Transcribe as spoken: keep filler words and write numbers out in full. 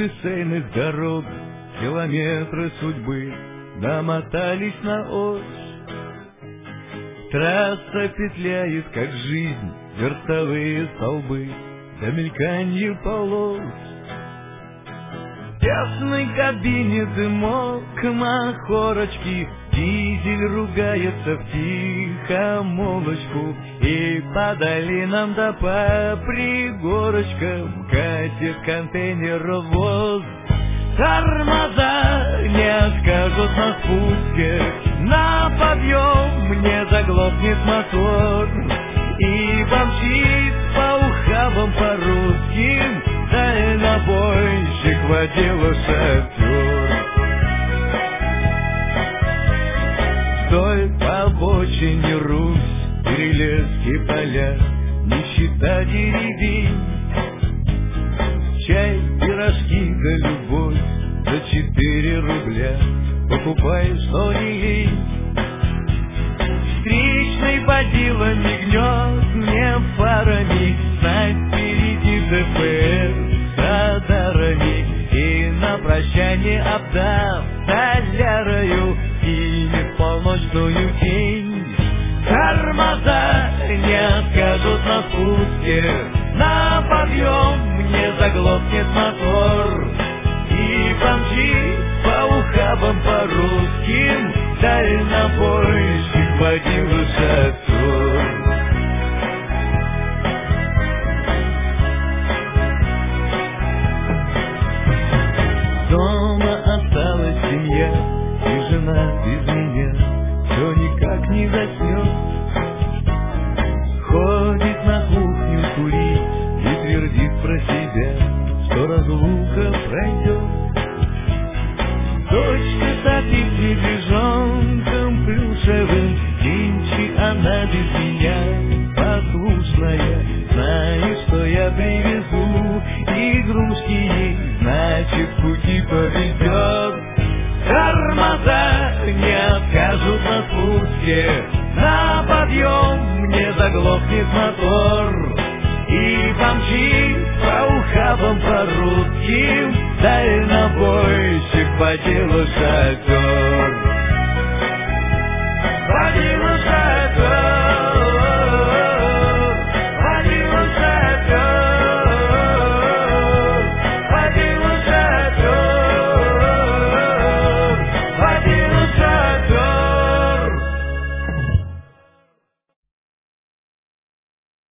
шоссейных дорог километры судьбы намотались на ось. Трасса петляет, как жизнь, верстовые столбы, до мельканье полос. В тесной кабине дымок махорочки, дизель ругается в тихомолочку, и по долинам да по пригорочкам катит контейнеровоз. Тормоза не откажут на спуске, на подъем не заглохнет мотор, и помчит по ухабам по русским дальнобойщик, водила, шофер. Вдоль по обочине Русь, перелески, поля, нищета деревень, чай, пирожки да любовь за четыре рубля, покупай, что не лень. Встречный водила мигнет мне фарами, знать впереди ДПС с радарами, и на прощание обдав солярою кинет полночную тень. Тормоза не откажут на спуске, на подъем не заглохнет мотор, и помчит по ухабам по русским дальнобойщик, водила, шофер. Дома осталась семья, и жена без меня все никак не заснет. Ходит на кухню курить и твердит про себя, что разлука пройдет. Дочка сопит в медвежонком плюшевым, нынче она без меня послушная, знает, что я привезу игрушки ей, значит, в пути повезет. Тормоза не откажут на спуске, на подъем не заглохнет мотор, и помчит по ухабам по русским дальнобойщик, водила, шофер. Водила, шофер.